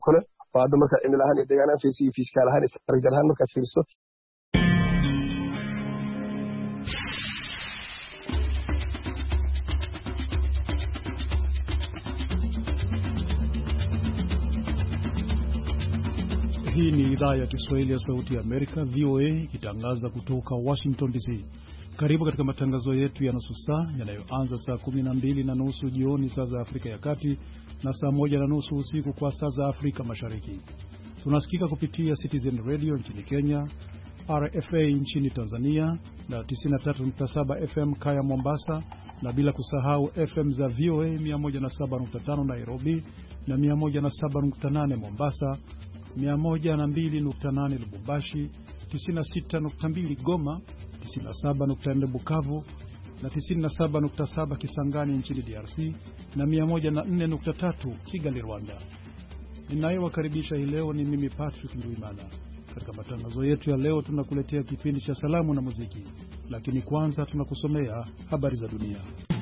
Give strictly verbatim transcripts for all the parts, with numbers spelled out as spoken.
kale baada marka in lahaan deegaanada fiisi fiiskal ahaan istarjal ahaan marka fiirso. Hii ni idhaa ya Kiswahili ya Sauti ya Amerika V O A ikitangaza kutoka Washington D C. Karibu katika matangazo yetu ya nusu saa yanayoanza saa kumi na mbili na nusu jioni saa za Afrika ya Kati na saa moja na nusu usiku kwa saa za Afrika Mashariki. Tunasikika kupitia Citizen Radio nchini Kenya, R F A nchini Tanzania na tisini na tatu nukta saba F M Kaya Mombasa, na bila kusahau F M za V O A mia moja na saba nukta tano Nairobi na mia moja na saba nukta nane Mombasa, mia moja na mbili nukta nane Lubumbashi, tisini na sita nukta mbili Goma, tisini na saba nukta nne Bukavu na tisini na saba nukta saba Kisangani nchini D R C na mia moja na nne nukta tatu Kigali Rwanda. Ninayewakaribisha hii leo ni mimi Patrick Ndwimana. Katika matangazo yetu ya leo tunakuletea kipindi cha salamu na muziki, lakini kwanza tunakusomea habari za dunia.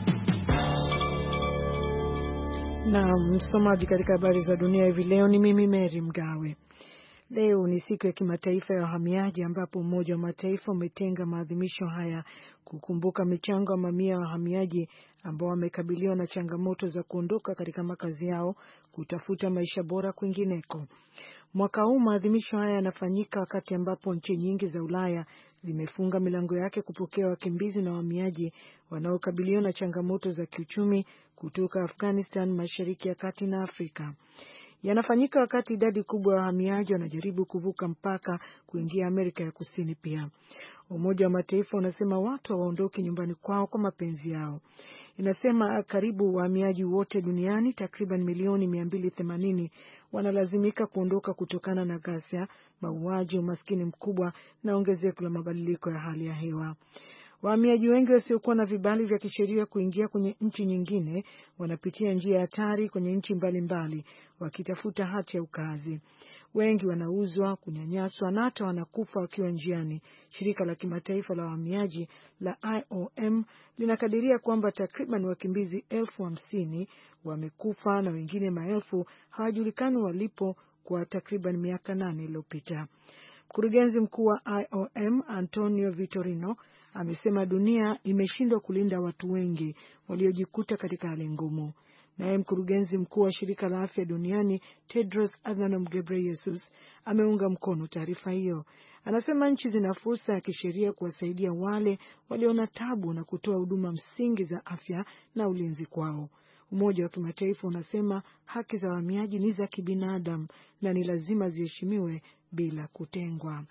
Na msomaji katika habari za dunia hivi leo ni mimi Mary Mgawe. Leo ni siku ya kimataifa ya wahamiaji, ambapo Umoja wa Mataifa umetenga maadhimisho haya kukumbuka michango ya mamia ya wahamiaji ambao wamekabiliwa na changamoto za kuondoka katika makazi yao kutafuta maisha bora kwingineko. Mwaka huu maadhimisho haya yanafanyika wakati ambapo nchi nyingi za Ulaya zimefunga milango yake kupokea wakimbizi na wahamiaji wanaokabiliwa na changamoto za kiuchumi kutoka Afghanistan, Mashariki ya Kati na Afrika. Yanafanyika wakati idadi kubwa ya wahamiaji wanajaribu kuvuka mpaka kuingia Amerika ya Kusini pia. Umoja wa Mataifa unasema watu hawaondoki nyumbani kwao kwa mapenzi yao. Inasema karibu wahamiaji wote duniani takriban milioni mia mbili themanini wanalazimika kuondoka kutokana na ghasia, mauaji, umaskini mkubwa na ongezeko la mabadiliko ya hali ya hewa. Wahamiaji wengi wasiokuwa na vibali vya kisheria kuingia kwenye nchi nyingine wanapitia njia hatari kwenye nchi mbalimbali wakitafuta hati ya ukaazi. Wengi wanauzwa, kunyanyaswa na hata wanakufa wakiwa njiani. Shirika la kimataifa la wahamiaji la I O M linakadiria kwamba takriban wakimbizi elfu hamsini wamekufa na wengine maelfu hawajulikani walipo kwa takriban miaka nane iliyopita. Mkurugenzi mkuu wa I O M Antonio Vitorino amesema dunia imeshindwa kulinda watu wengi waliojikuta katika hali ngumu. Naye mkurugenzi mkuu wa shirika la afya duniani Tedros Adhanom Ghebreyesus ameunga mkono taarifa hiyo. Anasema nchi zina fursa ya kisheria kuwasaidia wale walio na tabu na kutoa huduma msingi za afya na ulinzi kwao. Umoja wa Kimataifa unasema haki za wahamiaji ni za kibinadamu na ni lazima ziheshimiwe bila kutengwa.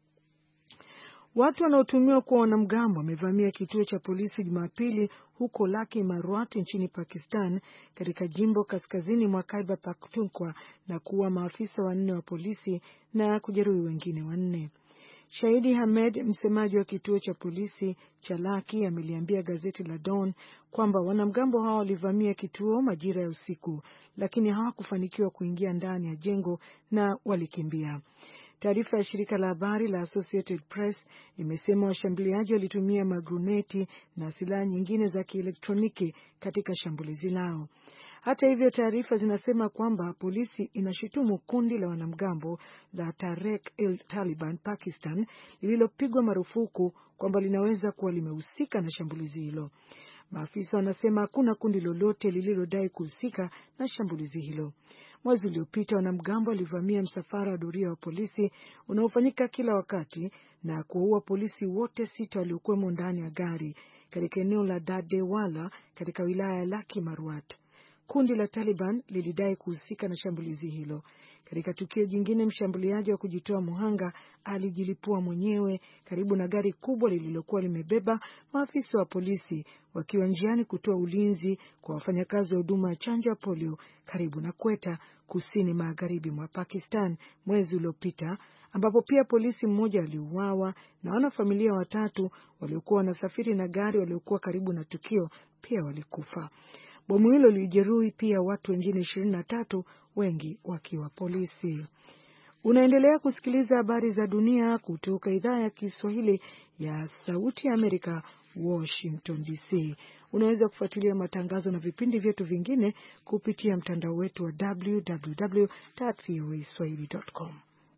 Watu wanaotumiwa kuwa wanamgambo wamevamia kituo cha polisi Jumapili huko Laki Marwat nchini Pakistan katika jimbo kaskazini mwa Khyber Pakhtunkhwa na kuua maafisa wanne wa polisi na kujeruhi wengine wanne. Shahidi Hamed, msemaji wa kituo cha polisi cha Laki, ameliambia gazeti la Dawn kwamba wanamgambo hao walivamia kituo majira ya usiku, lakini hawakufanikiwa kuingia ndani ya jengo na walikimbia. Taarifa ya shirika la habari la Associated Press imesema washambuliaji walitumia magruneti na silaha nyingine za kielektroniki katika shambulizi lao. Hata hivyo, taarifa zinasema kwamba polisi inashutumu kundi la wanamgambo la Tehrik-e-Taliban Pakistan lililopigwa marufuku kwamba linaweza kuwa limehusika na shambulizi hilo. Maafisa wanasema hakuna kundi lolote lililodai kuhusika na shambulizi hilo. Mwezi uliopita wanamgambo walivamia msafara wa doria wa polisi unaofanyika kila wakati na kuwaua polisi wote sita waliokuwemo ndani ya gari katika eneo la Dadewala katika wilaya ya Laki Marwat. Kundi la Taliban lilidai kuhusika na shambulizi hilo. Katika tukio jingine, mshambuliaji wa kujitoa muhanga alijilipua mwenyewe karibu na gari kubwa lililokuwa limebeba maafisa wa polisi wakiwa njiani kutoa ulinzi kwa wafanyakazi wa huduma ya chanjo ya polio karibu na Quetta, kusini magharibi mwa Pakistan mwezi uliopita, ambapo pia polisi mmoja aliuawa na wanafamilia watatu waliokuwa wanasafiri na gari waliokuwa karibu na tukio pia walikufa. Bomu hilo lilijeruhi pia watu wengine ishirini na tatu, wengi wakiwa polisi. Unaendelea kusikiliza habari za dunia kutoka idhaa ya Kiswahili ya Sauti ya Amerika, Washington D C. unaweza kufuatilia matangazo na vipindi vyetu vingine kupitia mtandao wetu wa w w w dot v o a swahili dot com.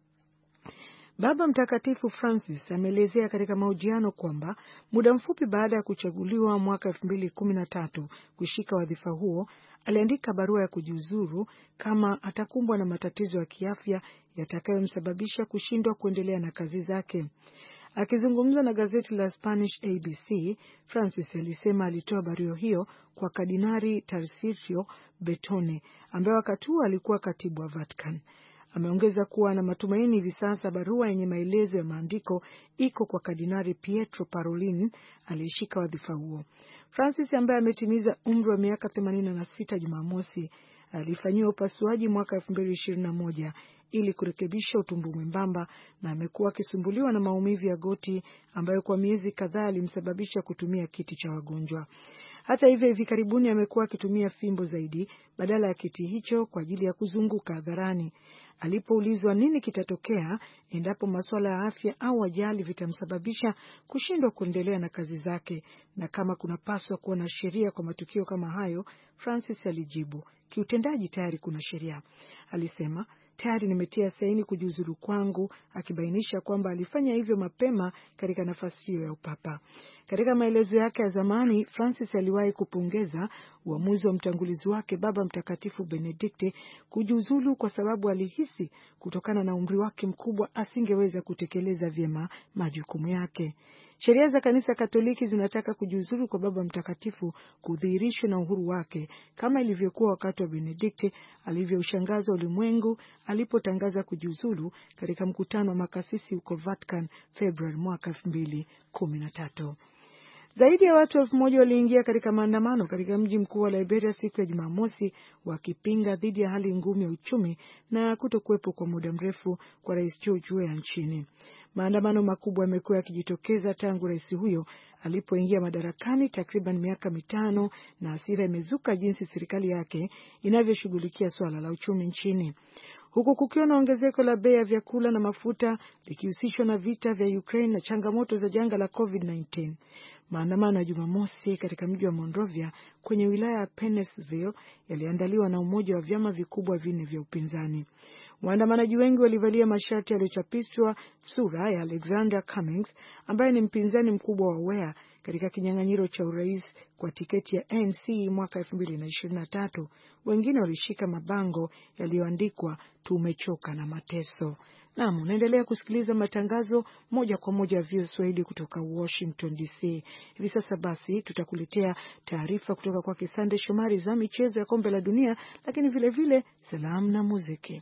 Baba Mtakatifu Francis ameelezea katika mahojiano kwamba muda mfupi baada ya kuchaguliwa mwaka elfu mbili kumi na tatu kushika wadhifa huo, aliandika barua ya kujiuzuru kama atakumbwa na matatizo ya kiafya yatakayomsababisha kushindwa kuendelea na kazi zake. Akizungumza na gazeti la Spanish A B C, Francis alisema alitoa barua hiyo kwa Kardinali Tarcisio Betone ambaye wakati huo alikuwa katibu wa Vatican. Ameongeza kuwa na matumaini hivi sasa barua yenye maelezo ya maandiko iko kwa Kardinali Pietro Parolin aliyeshika wadhifa huo. Francis ambaye ametimiza umri wa miaka themanini na sita Jumamosi alifanyiwa upasuaji mwaka elfu mbili ishirini na moja ili kurekebisha utumbo mwembamba na amekuwa akisumbuliwa na maumivu ya goti ambayo kwa miezi kadhaa alimsababisha kutumia kiti cha wagonjwa. Hata hivyo, hivi karibuni amekuwa akitumia fimbo zaidi badala ya kiti hicho kwa ajili ya kuzunguka hadharani. Alipoulizwa nini kitatokea endapo masuala ya afya au ajali vitamsababisha kushindwa kuendelea na kazi zake na kama kunapaswa kuwa na sheria kwa matukio kama hayo, Francis alijibu, kiutendaji tayari kuna sheria. Alisema, tayari nimetia saini kujiuzuru kwangu, akibainisha kwamba alifanya hivyo mapema katika nafasi hiyo ya upapa. Katika maelezo yake ya zamani, Francis aliwahi kupongeza uamuzi wa mtangulizi wake Baba Mtakatifu Benedikte kujiuzulu kwa sababu alihisi kutokana na umri wake mkubwa asingeweza kutekeleza vyema majukumu yake. Sheria za Kanisa Katoliki zinataka kujiuzulu kwa Baba Mtakatifu kudhihirishwa na uhuru wake kama ilivyokuwa wakati wa Benedikte alivyoushangaza ulimwengu alipotangaza kujiuzulu katika mkutano wa makasisi huko Vatican Februari mwaka elfu mbili kumi na tatu. Zaidi ya watu elfu moja waliingia katika maandamano katika mji mkuu wa Liberia siku ya Jumamosi wakipinga dhidi ya hali ngumu ya uchumi na kutokuwepo kwa muda mrefu kwa Rais George Weah nchini. Maandamano makubwa yamekuwa yakijitokeza tangu rais huyo alipoingia madarakani takriban miaka mitano, na hasira imezuka jinsi serikali yake inavyoshughulikia swala la uchumi nchini. Huku kukiwa na ongezeko la bei ya vyakula na mafuta likihusishwa na vita vya Ukraine na changamoto za janga la COVID kumi na tisa. Maandamano ya Jumamosi katika mji wa Monrovia kwenye wilaya ya Pennsylvania yaliandaliwa na umoja wa vyama vikubwa vinne vya upinzani. Waandamanaji wengi walivalia mashati yaliyochapishwa sura ya Alexander Cummings ambaye ni mpinzani mkubwa wa Weah katika kinyang'anyiro cha urais kwa tiketi ya N N C mwaka elfu mbili na ishirini na tatu. Wengine walishika mabango yaliyoandikwa tumechoka na mateso. Naam, unaendelea kusikiliza matangazo moja kwa moja ya V O A Swahili kutoka Washington D C. Hivi sasa basi tutakuletea taarifa kutoka kwa Kisande Shomari za michezo ya kombe la dunia, lakini vile vile salamu na muziki.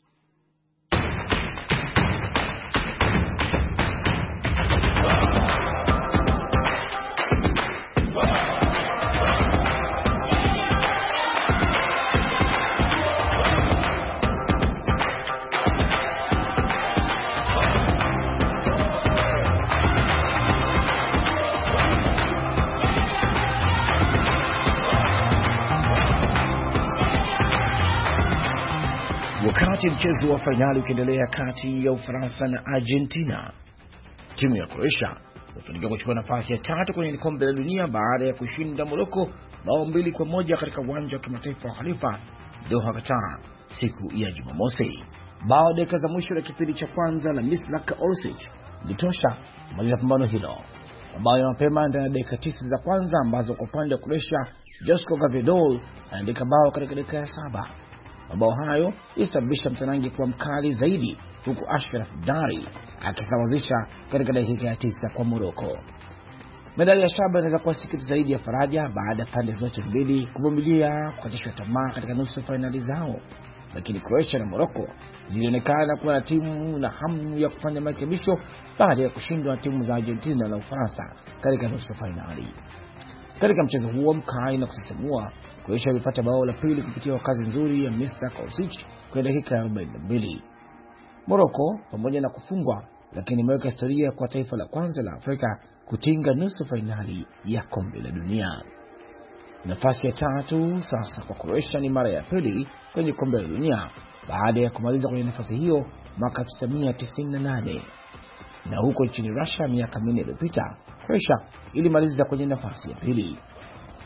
Wakati mchezo wa fainali ukiendelea kati ya Ufaransa na Argentina, timu ya Croatia imefanikiwa kuchukua nafasi ya tatu kwenye kombe la dunia baada ya kushinda Morocco bao mbili kwa moja katika uwanja wa kimataifa wa Khalifa Doha, Qatar siku ya Jumamosi. Bao dakika za mwisho la kipindi cha kwanza la Mislav Orsic litosha kumaliza pambano hilo. Mabao ya mapema ndani ya dakika tisa za kwanza ambazo kwa upande wa Croatia Josko Gvardiol aliandika bao katika dakika ya saba. Mabao hayo yalisababisha mtanangi kuwa mkali zaidi, huku Ashraf Dari akisawazisha katika dakika ya tisa kwa Morocco. Medali ya shaba inaweza kuwa siku zaidi ya faraja baada ya pande zote mbili kuvumilia kukatishwa tamaa katika nusu finali zao, lakini Croatia na Morocco zilionekana kuwa na timu na hamu ya kufanya marekebisho baada ya kushindwa na timu za Argentina na Ufaransa katika nusu finali. Katika mchezo huo mkali na kusisimua, Croatia ilipata bao la pili kupitia kazi nzuri ya Mislav Orsic kwa dakika ya arobaini na mbili. Morocco pamoja na kufungwa, lakini imeweka historia kwa taifa la kwanza la Afrika kutinga nusu finali ya kombe la dunia. Nafasi ya tatu sasa kwa Croatia ni mara ya pili kwenye kombe la dunia baada ya kumaliza kwenye nafasi hiyo mwaka elfu tisa mia tisini na nane. Na huko nchini Russia miaka minne iliyopita, Croatia ilimaliza kwenye nafasi ya pili.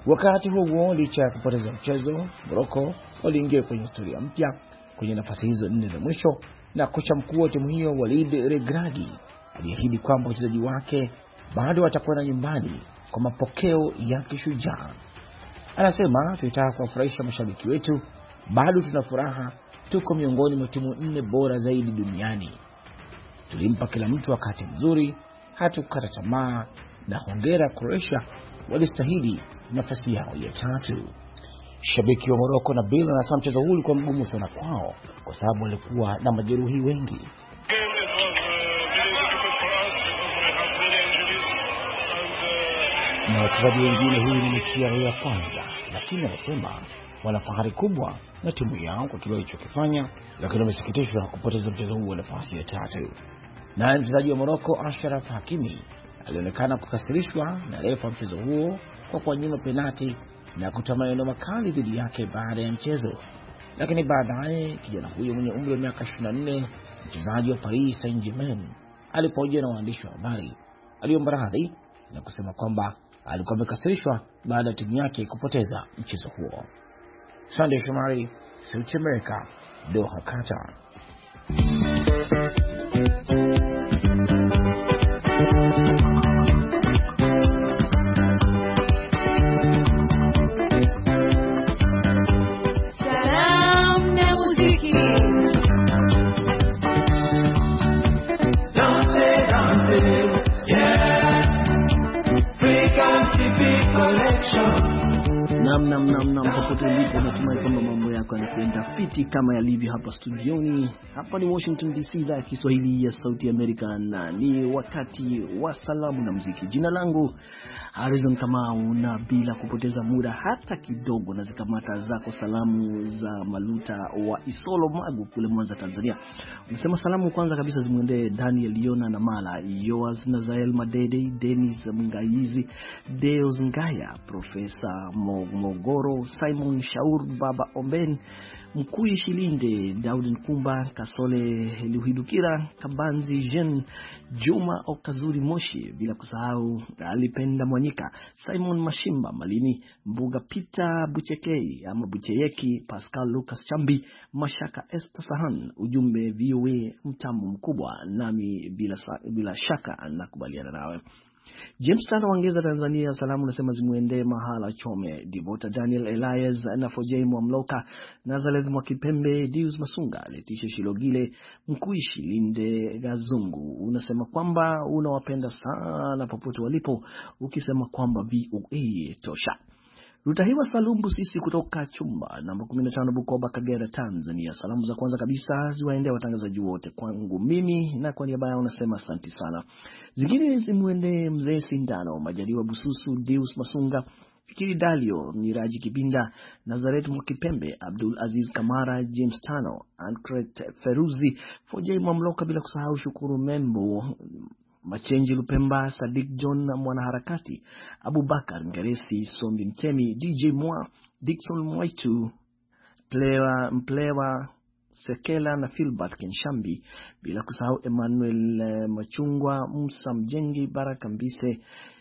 Wakati huo, licha ya kupoteza mchezo, Morocco waliingia kwenye historia mpya kwenye nafasi hizo nne za mwisho, na kocha mkuu wa timu hiyo Walid Regragui aliahidi kwamba wachezaji wake bado watakwenda nyumbani kwa mapokeo ya kishujaa. Anasema, tunataka kuwafurahisha mashabiki wetu, bado tuna furaha, tuko miongoni mwa timu nne bora zaidi duniani. Tulimpa kila mtu wakati mzuri, hatukukata tamaa, na hongera Croatia, walistahili nafasi yao ya tatu. Shabiki wa Morocco na Bill anasema mchezo huu ulikuwa mgumu sana kwao kwa sababu walikuwa na majeruhi wengi. Na wachezaji wengine, hii ni mechi yao ya kwanza, lakini anasema wana fahari kubwa na timu yao kwa kile walichokifanya, lakini wamesikitishwa kupoteza mchezo huu wa nafasi ya tatu. Na mchezaji wa Morocco Ashraf Hakimi alionekana kukasirishwa na refa mchezo huo kwa kuwanyima penalti na kutoa maneno makali dhidi yake baada ya mchezo. Lakini baadaye kijana huyo mwenye umri wa miaka ishirini na nne, mchezaji wa Paris Saint-Germain, alipohojiwa na waandishi wa habari, aliomba radhi na kusema kwamba alikuwa amekasirishwa baada ya timu yake kupoteza mchezo huo. Sunday Shomari, Sauti ya Amerika, Doha, Qatar. Nam nam nam nam popote ulipo, natumai kwamba mambo yako yanakwenda fiti kama yalivyo hapa studioni. Hapa ni Washington D C, idhaa ya Kiswahili ya Sauti ya Amerika, na ni wakati wa salamu na muziki. Jina langu Harrison Kamau, na bila kupoteza muda hata kidogo na zikamata zako salamu za Maluta wa Isolo Magu kule Mwanza, Tanzania. Unasema salamu kwanza kabisa zimuendee Daniel Liona na Mala, Yoas Nazael Madede, Dennis Mngaizi, Deos Ngaya, Profesa Mogoro, Simon Shaur, Baba Omben, Mkui Shilinde, Daudi Nkumba, Kasole Luhidukira, Kabanzi Jen, Juma Okazuri Moshi, bila kusahau Alipenda Mwanyika, Simon Mashimba Malini, Mbuga Peter Buchekei ama Bucheyeki, Pascal Lucas Chambi, Mashaka Esther Sahan. Ujumbe V O A mtamu mkubwa, nami bila, bila shaka nakubaliana nawe. James Sana Wangeza, Tanzania, salamu nasema zimuende Mahala Chome, Divota Daniel Elias na Fojei Mwamloka, Nazareth Mwakipembe, Dius Masunga, Letisha Shilogile, Mkuishi Linde Gazungu. Unasema kwamba unawapenda sana popote walipo, ukisema kwamba V O A tosha. Rutahiwa Salumbu sisi kutoka chumba namba kumi na tano Bukoba, Kagera, Tanzania. Salamu za kwanza kabisa ziwaendea watangazaji wote, kwangu mimi na kwa niaba yao unasema asante sana. Zingine zimuende Mzee Sindano, Majaliwa Bususu, Deus Masunga, Fikiri Dalio, Miraji Kibinda, Nazareth Mwakipembe, Abdul Aziz Kamara, James Tano, Ankret Feruzi, Fojei Mamloka, bila kusahau Shukuru Membo, Machenji Lupemba, Sadik John mwanaharakati, Abubakar Ngeresi, Sombi Mtemi, D J Mwa, Dixon Mwaitu, Plewa Mplewa Sekela na Philbert Kenshambi, bila kusahau Emmanuel Machungwa, Musa Mjengi, Baraka Mbise,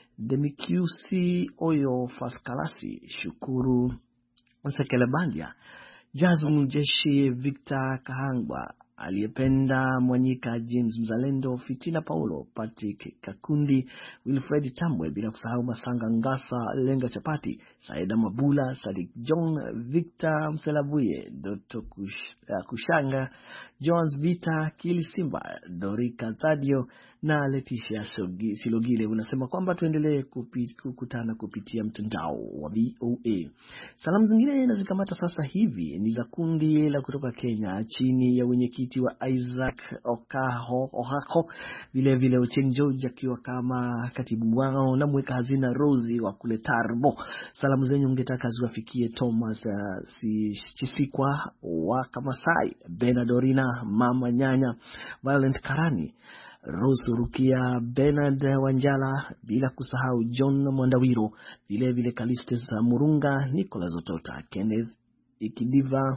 Demikiusi Oyo Faskalasi, Shukuru Sekela Bandia, Jazmu Jeshi, Victor Kahangwa, Aliyependa Mwanyika, James Mzalendo, Fitina Paulo, Patrick Kakundi, Wilfred Tambwe, bila kusahau Masanga Ngasa, Lenga Chapati, Saida Mabula, Sadik John, Victor Mselabuye, Doto Kush, uh, Kushanga, Jones Vita, Kili Simba, Dorika Tadio na Leticia Silogile. Unasema kwamba tuendelee kupi, kukutana kupitia mtandao wa V O A. Salamu zingine na zikamata sasa hivi ni za kundi la kutoka Kenya chini ya wenyekiti wa Isaac Okaho Ohako, vile vile Ochieng George akiwa kama katibu wao, na mweka hazina Rosie wa kule Tarbo. Salamu zenyu ungetaka ziwafikie Thomas uh, si, Chisikwa wa Kamasai, Benadorina, Mama Nyanya, Violent Karani, Rose Rukia, Bernard Wanjala, bila kusahau John Mwandawiro, vile vile Kalistes Murunga, Nicholas Otota, Kenneth Ikidiva,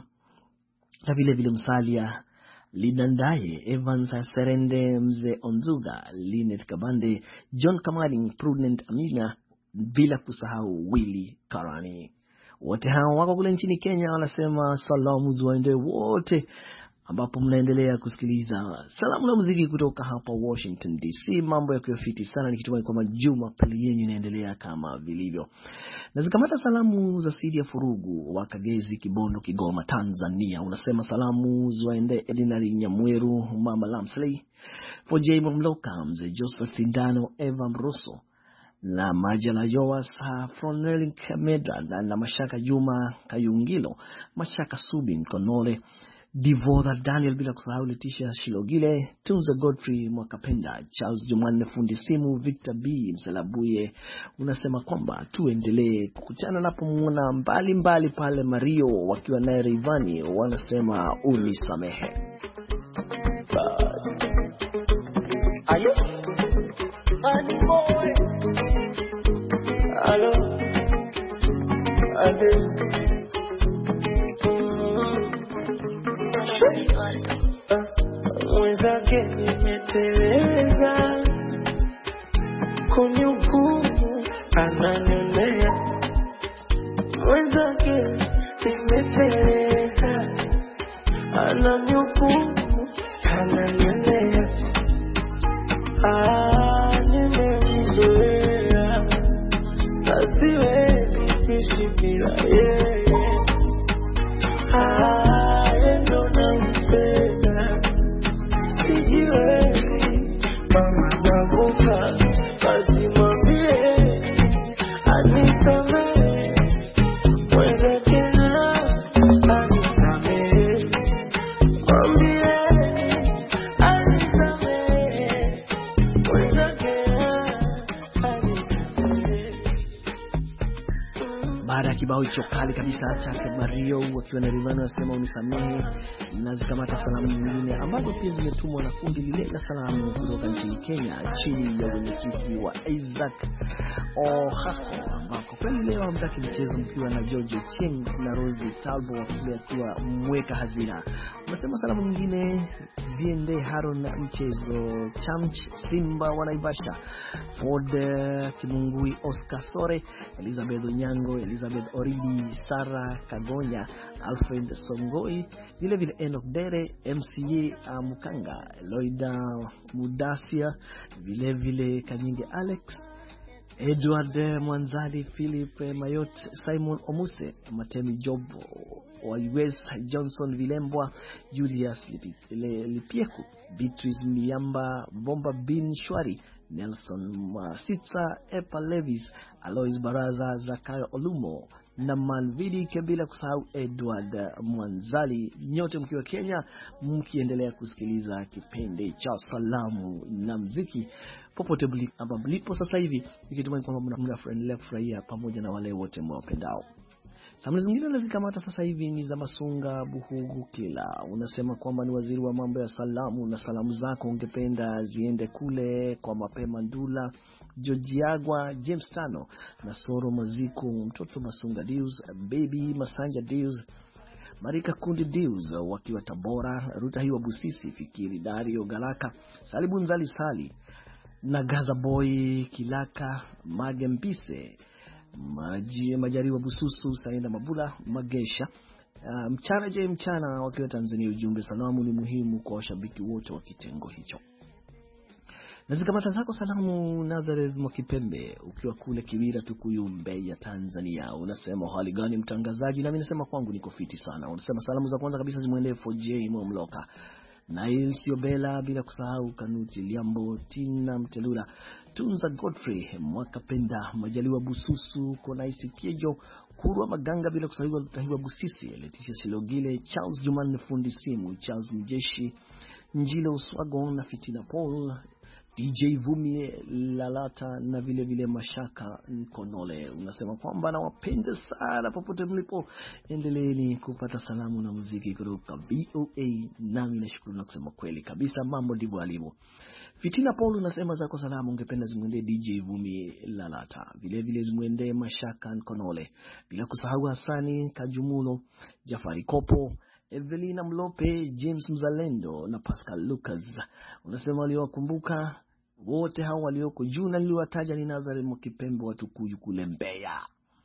na vile vile Msalia Lidandaye, Evans Serende, Mze Onzuga, Linet Kabande, John Kamali, Prudent Amina, bila kusahau Willy Karani. Wote hao wako kule nchini Kenya, wanasema salamu ziwaende wote ambapo mnaendelea kusikiliza salamu na muziki kutoka hapa Washington D C. Mambo yakiwa fiti sana, nikitumai kwamba Jumapili yenu inaendelea kama vilivyo. Na zikamata salamu za Sidi ya Furugu wa Kagezi, Kibondo, Kigoma, Tanzania. Unasema salamu ziwaende Edinari Nyamweru, Mama Lamsley, Fojay Mloka, Mzee Joseph Sindano, Eva Mroso na Majala Joas, Fronelin Kameda na, na Mashaka Juma Kayungilo, Mashaka Subi Mkonole, Divodha Daniel, bila kusahau Leticia Shilogile, Tunza Godfrey Mwakapenda, Charles Jumanne fundi simu, Victor B Msalabuye. Unasema kwamba tuendelee kukutana napomuona mbali mbali pale Mario wakiwa naye Rayvanny, wanasema unisamehe. Ayo Ani boy Alo Ade Mwenzake nimeteleza, kunihukumu ananionea. Mwenzake nimeteleza, ananihukumu ananionea. Ah, nimemzoea, siwezi kuishi bila yeye. Ah, endo nampenda, sijiwezi, mama nakupa, basi mwambie anisamehe. Mwenzake anisamehe, mwambie anisamehe. Mwenzake anisamehe. Baada ya kibao hicho kali kabisa cha Mario wakiwa na Rayvanny wasema unisamehe, na zikamata salamu nyingine ambazo pia zimetumwa na kundi lile la salamu kutoka nchini Kenya chini ya mwenyekiti wa Isaac Ohako, ambako kweli leo amtaki mchezo mkiwa na George Cheng na Rose Talbo wakiwa akiwa mweka hazina. Unasema salamu nyingine ziende Haron mchezo, Chamch Simba Wanaibasha, Ford Kimungui, Oscar Sore, Elizabeth Onyango, Elizabeth Oridi, Sara Kagonya, Alfred Songoi, vile vile Enoch Dere, M C A uh, Mukanga, Loida Mudasia, vile vile Kanyinge Alex, Edward Mwanzali, Philip Mayot, Simon Omuse, Matemi Job wa U S, Johnson Vilembwa, Julius Lipieku, Beatrice Miamba, Bomba Bin Shwari, Nelson Masitsa, Epa Levis, Alois Baraza, Zakayo Olumo na Manvidi, bila kusahau Edward Mwanzali. Nyote mkiwa Kenya, mkiendelea kusikiliza kipindi cha salamu na muziki popote mlipo sasa hivi, nikitumai kwamba mnafurahia kufurahia pamoja na wale wote mwapendao. Salamu zingine nazikamata sasa hivi ni za Masunga Buhugu Kila. Unasema kwamba ni waziri wa mambo ya salamu, na salamu zako ungependa ziende kule kwa Mapema Ndula, Georgiagwa, James Tano, na Soro Maziko, mtoto Masunga Deus, Baby Masanja Deus, Marika Kundi Deus wakiwa Tabora, Ruta Hiwa Busisi, Fikiri Dario Galaka, Salibu Nzali Sali, na Gaza Boy Kilaka, Mage Mpise, Maji Majariwa Bususu, Saenda Mabula Magesha, uh, mchana je mchana wakiwa Tanzania. Ujumbe, salamu ni muhimu kwa washabiki wote wa kitengo hicho. Na zikamata zako salamu Nazareth Mwakipembe ukiwa kule Kiwira Tukuyu Mbeya Tanzania. Unasema hali gani mtangazaji? Na mimi nasema kwangu niko fiti sana. Unasema salamu za kwanza kabisa zimwendee Fojay Momloka, Nail Siobela, bila kusahau Kanuti Liambo, Tina Mtelula, Tunza Godfrey Mwakapenda, Majaliwa Bususu, Konaisi Kiejo, Kurwa Maganga, bila kusahau Tahiwa Busisi, Leticia Silogile, Charles Jumanne fundi simu, Charles Mjeshi, Njilo Uswago na Fitina Paul, D J Vumi Lalata na vile vile Mashaka Nkonole. Unasema kwamba na wapende sana popote mlipo, endeleeni kupata salamu na muziki kutoka V O A, nami nashukuru na kusema kweli kabisa mambo ndivyo alivyo. Fitina Paul unasema zako salamu ungependa zimwendee D J Vumi Lalata, vile vile zimwendee Mashaka Nkonole, bila kusahau Hasani Kajumulo, Jafari Kopo, Evelina Mlope, James Mzalendo na Pascal Lucas. Unasema waliowakumbuka wote hao walioko juu na niliwataja ni Nazareth Mwakipembe wa Tukuyu kule Mbeya.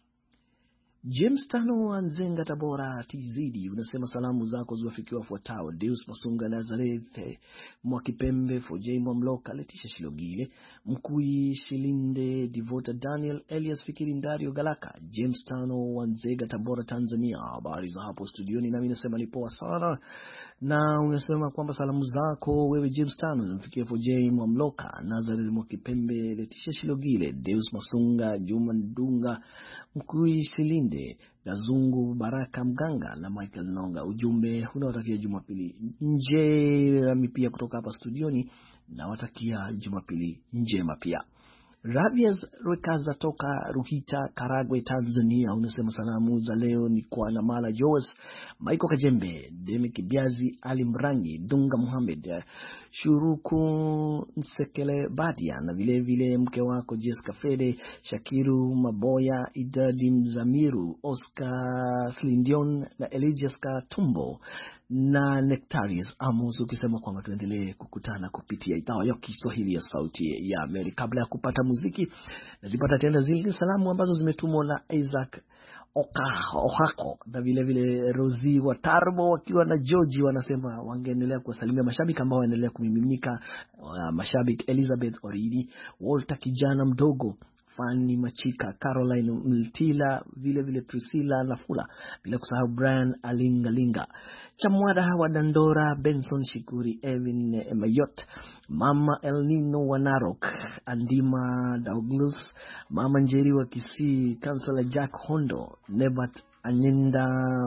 James Tano wa Nzenga Tabora T Z D unasema salamu zako ziwafikiwa wafuatao: Deus Masunga, Nazareth Mwakipembe, Fojei Mwamloka, Letisha Shilogile, Mkui Shilinde, Devota Daniel, Elias Fikiri Ndario Galaka. James Tano wa Nzenga Tabora Tanzania, habari za hapo studioni? Nami nasema ni poa sana. Na unasema kwamba salamu zako wewe James Tano zimfikie Fojei Mwamloka, Nazareth Mwakipembe, Letisha Shilogile, Deus Masunga, Juma Ndunga, Mkui Shilinde, Gazungu Baraka Mganga na Michael Nonga. Ujumbe unawatakia Jumapili njema pia kutoka hapa studioni, na watakia Jumapili njema pia. Rabias Rwekaza toka Ruhita Karagwe Tanzania unasema salamu za leo ni kwa Namala Joas, Maiko Kajembe, Demi Kibiazi, Ali Mrangi, Dunga Muhammad, Shuruku Nsekele Badia, na vile vile mke wako Jessica Fede, Shakiru Maboya, Idadi Mzamiru, Oscar Slindion na Elijah Tumbo na Nectarius Amos, ukisema kwamba tuendelee kukutana kupitia idhaa ya Kiswahili ya Sauti ya Amerika. Kabla ya kupata muziki, nazipata tena zile salamu ambazo zimetumwa na Isaac Oka Ohako na vile vile Rozi wa Tarbo wakiwa na George, wanasema wangeendelea kuwasalimia mashabiki ambao wanaendelea kumiminika. Uh, mashabiki Elizabeth Oridi, Walter Kijana Mdogo, Fanny Machika, Caroline Mltila, vile vile Priscilla Nafula, bila kusahau Brian Alingalinga, Chamwada wa Dandora, Benson Shikuri, Evin Mayot, Mama El Nino wa Narok, Andima Douglas, Mama Njeri wa Kisii, Councilor Jack Hondo, Nebat Anyenda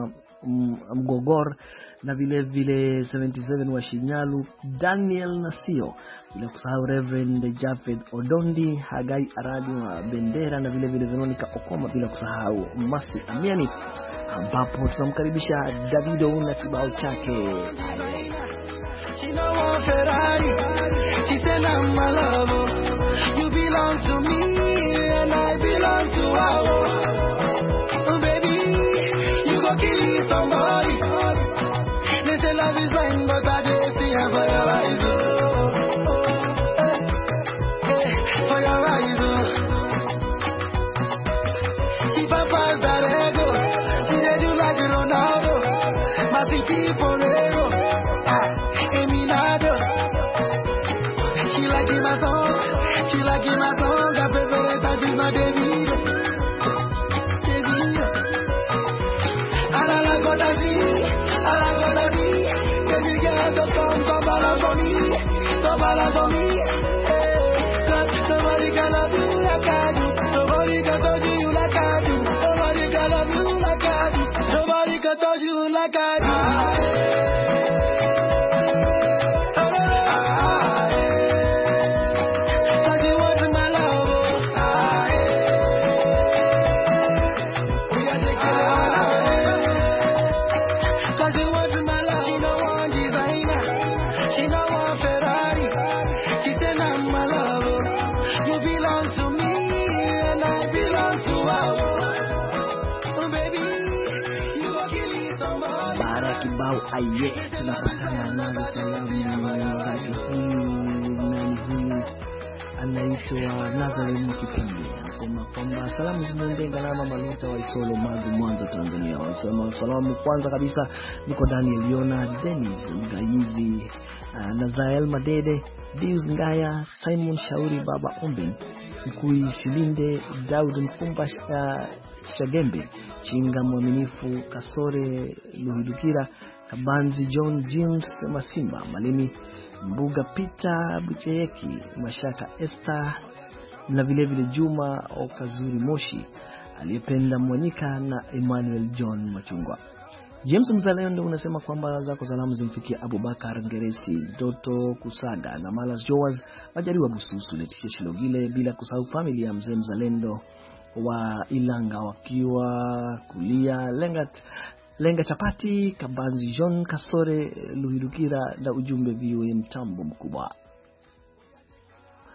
Mgogor, na vile vile sabini na saba wa Shinyalu, Daniel Nasio, bila kusahau Reverend Jafed Odondi, Hagai Aradi wa Bendera, na vile vile Veronica Okoma, bila kusahau Masi Amiani, ambapo tunamkaribisha Davido na kibao chake. She no want Ferrari, she said I'm my lover. You belong to me and I belong to her. Oh baby, you go kill somebody. They say love is blind, but I just see her for your eyes. Oh, hey, hey, for your eyes. Oh. She papas that ego, she said you like Ronaldo, my city for ego. She like my song, she like my song. I prefer that she's not David. David. I don't like what I see, I like what I see. Baby girl, just come, come balance for me, come balance for me. Cause nobody can love you like I do, nobody can touch you like I do, nobody can love you like I do, nobody can touch you like I do. Aye, tunapatana nazo salamu zake. Huyu nani huyu anaitwa Nazareth Mwakipembe, anasema kwamba salamu zimeendea na mama Malita wa Isolo Magu, Mwanza, Tanzania. Anasema salamu kwanza kabisa niko Daniel Yona, Dennis Ngaizi, uh, Nazael Madede, Deus Ngaya, Simon Shauri, Baba Omben, Mkui Shilinde, Daud Mkumba, uh, Shagembe, Chinga Mwaminifu, Kasore Luhidukira, Kabanzi John James Masimba, Malimi Mbuga, Peter Bucheyeki, Mashaka Esther, na vile vile Juma Okazuri Moshi, Aliyependa Mwanyika, na Emmanuel John Machungwa. James Mzalendo unasema kwamba zako salamu zimfikia Abubakar Ngeresi, Doto Kusaga na Malas Joas, Majariwa Bususu, Letisha Shilogile, bila kusahau familia ya Mzee Mzalendo wa Ilanga wakiwa kulia Lengat Lenga Chapati, Kabanzi John, Kasore Luhidukira, na ujumbe viwe mtambo mkubwa.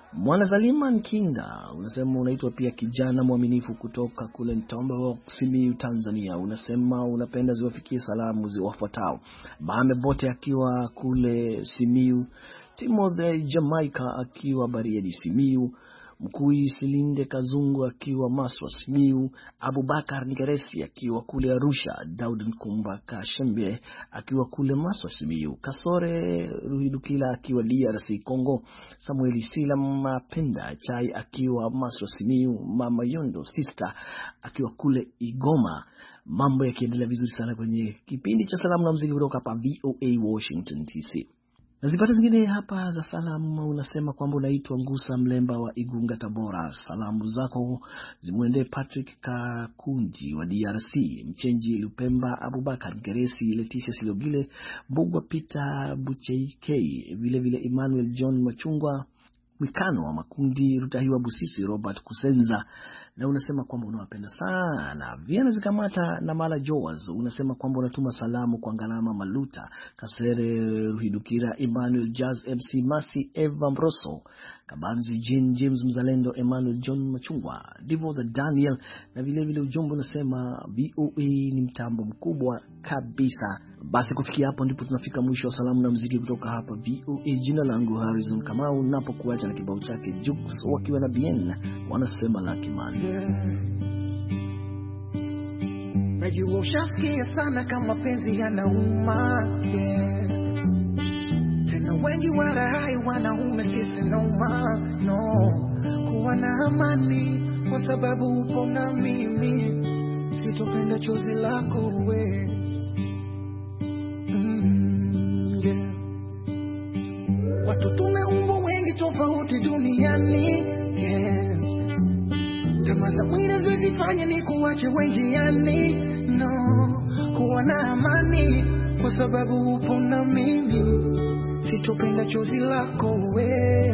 Mwanazalima Nkinda unasema unaitwa pia kijana mwaminifu kutoka kule Ntombo, Simiyu, Tanzania. Unasema unapenda ziwafikie salamu ziwafuatao: Bahame Bote akiwa kule Simiyu, Timothy Jamaica akiwa Bariadi Simiyu, Mkui Silinde Kazungu akiwa Maswa Simiyu, Abubakar Ngeresi akiwa kule Arusha, Daud Nkumba Kashembe akiwa kule Maswa Simiyu, Kasore Ruhidukila akiwa D R C Congo, Samueli Sila Mapenda Chai akiwa Maswa Simiyu, Mama Yondo Sister akiwa kule Igoma. Mambo yakiendelea vizuri sana kwenye kipindi cha salamu na muziki kutoka hapa V O A Washington D C. Na zipata zingine hapa za salamu. Unasema kwamba unaitwa Ngusa Mlemba wa Igunga, Tabora. Salamu zako zimuende Patrick Kakunji wa D R C, Mchenji Lupemba, Abubakar Geresi, Leticia Silogile, Mbugwa Peter Bucheikei, vile vile Emmanuel John Machungwa, Mikano wa Makundi, Rutahiwa Busisi, Robert Kusenza. Na unasema kwamba unawapenda sana Viana Zikamata na Mala Joas. Unasema kwamba unatuma salamu kwa Ngalama Maluta, Kasere Ruhidukira, Emmanuel Jazz, M C Masi, Eva Mroso, Kabanzi Jean, James Mzalendo, Emmanuel John Machungwa, Divo the Daniel. Na vile vile ujumbe unasema V O A ni mtambo mkubwa kabisa. Basi kufikia hapo ndipo tunafika mwisho wa salamu na muziki kutoka hapa V O A. Jina langu Harrison Kamau, napokuacha na kibao chake Jux wakiwa na Bien wanasema Lucky Man. Najua ushasikia sana kama penzi yanauma, yeah. Tena wengi walai wanaume sisi nauma, no. Kuwa na amani kwa sababu upo na mimi, sitopenda chozi lako we. Mm, yeah. Watu tumeumbwa wengi tofauti duniani, yeah. Kama za mwina zifanye ni kuwache wenjiani, no. Kuwa na amani kwa sababu upo na mimi, sitopenda chozi lako we.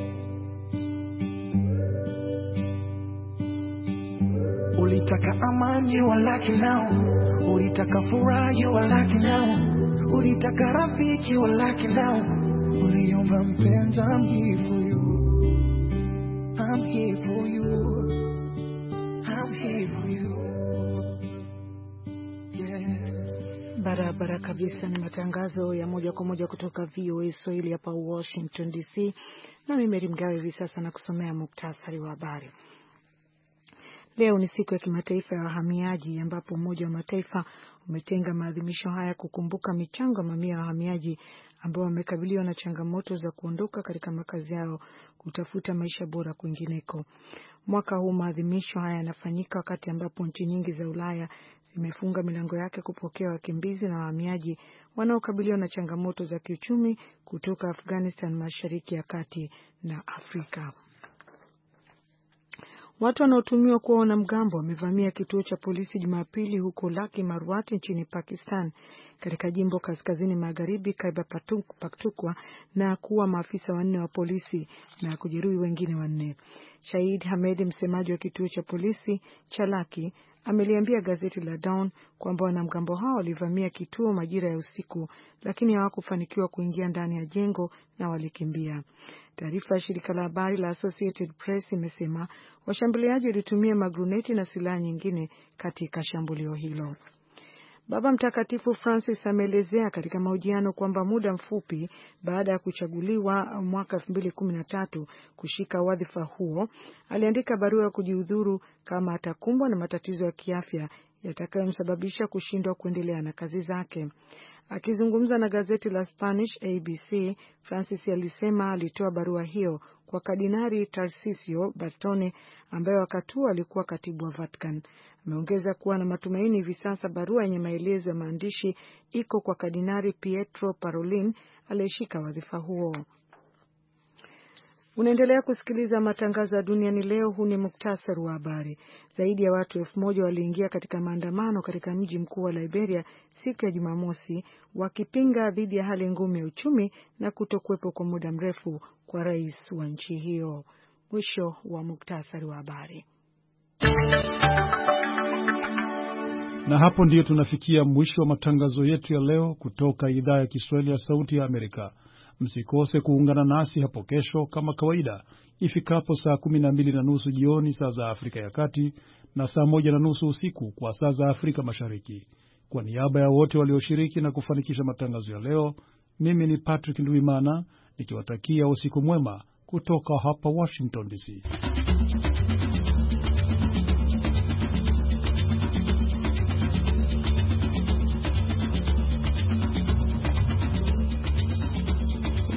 Ulitaka amani, you are lucky now. Ulitaka furaha, you are lucky now. Ulitaka rafiki, you are lucky now. Uliomba mpenzi, I'm here for you. I'm here for you. I'm here for you. Yeah. Barabara kabisa, ni matangazo ya moja kwa moja kutoka V O A Swahili hapa Washington D C. Na mimi Mary Mgawe hivi sasa na kusomea muktasari wa habari. Leo ni siku ya kimataifa ya wahamiaji, ambapo Umoja wa Mataifa umetenga maadhimisho haya kukumbuka michango ya mamia ya wahamiaji ambao wamekabiliwa na changamoto za kuondoka katika makazi yao kutafuta maisha bora kwingineko. Mwaka huu maadhimisho haya yanafanyika wakati ambapo nchi nyingi za Ulaya zimefunga milango yake kupokea wakimbizi na wahamiaji wanaokabiliwa na changamoto za kiuchumi kutoka Afghanistan, Mashariki ya Kati na Afrika. Watu wanaotumiwa kuwa wanamgambo wamevamia kituo cha polisi Jumapili huko Laki Marwati nchini Pakistan, katika jimbo kaskazini magharibi Khyber Pakhtunkhwa, na kuua maafisa wanne wa polisi na kujeruhi wengine wanne. Shahid Hamed, msemaji wa kituo cha polisi cha Laki, ameliambia gazeti la Dawn kwamba wanamgambo hao walivamia kituo majira ya usiku, lakini hawakufanikiwa kuingia ndani ya jengo na walikimbia. Taarifa ya shirika la habari la Associated Press imesema washambuliaji walitumia magruneti na silaha nyingine katika shambulio hilo. Baba Mtakatifu Francis ameelezea katika mahojiano kwamba muda mfupi baada ya kuchaguliwa mwaka elfu mbili kumi na tatu kushika wadhifa huo, aliandika barua ya kujiudhuru kama atakumbwa na matatizo ya kiafya yatakayomsababisha kushindwa kuendelea na kazi zake. Akizungumza na gazeti la Spanish A B C, Francis alisema alitoa barua hiyo kwa Kardinali Tarcisio Bertone ambaye wakati huo alikuwa katibu wa Vatican. Ameongeza kuwa na matumaini hivi sasa barua yenye maelezo ya maandishi iko kwa Kardinali Pietro Parolin aliyeshika wadhifa huo. Unaendelea kusikiliza matangazo ya Duniani Leo. Huu ni muktasari wa habari. Zaidi ya watu elfu moja waliingia katika maandamano katika mji mkuu wa Liberia siku ya Jumamosi, wakipinga dhidi ya hali ngumu ya uchumi na kutokuwepo kwa muda mrefu kwa rais wa nchi hiyo. Mwisho wa muktasari wa habari. Na hapo ndiyo tunafikia mwisho wa matangazo yetu ya leo kutoka idhaa ya Kiswahili ya Sauti ya Amerika. Msikose kuungana nasi hapo kesho kama kawaida ifikapo saa kumi na mbili na nusu jioni saa za Afrika ya Kati na saa moja na nusu usiku kwa saa za Afrika Mashariki. Kwa niaba ya wote walioshiriki na kufanikisha matangazo ya leo, mimi ni Patrick Nduimana nikiwatakia usiku mwema kutoka hapa Washington D C.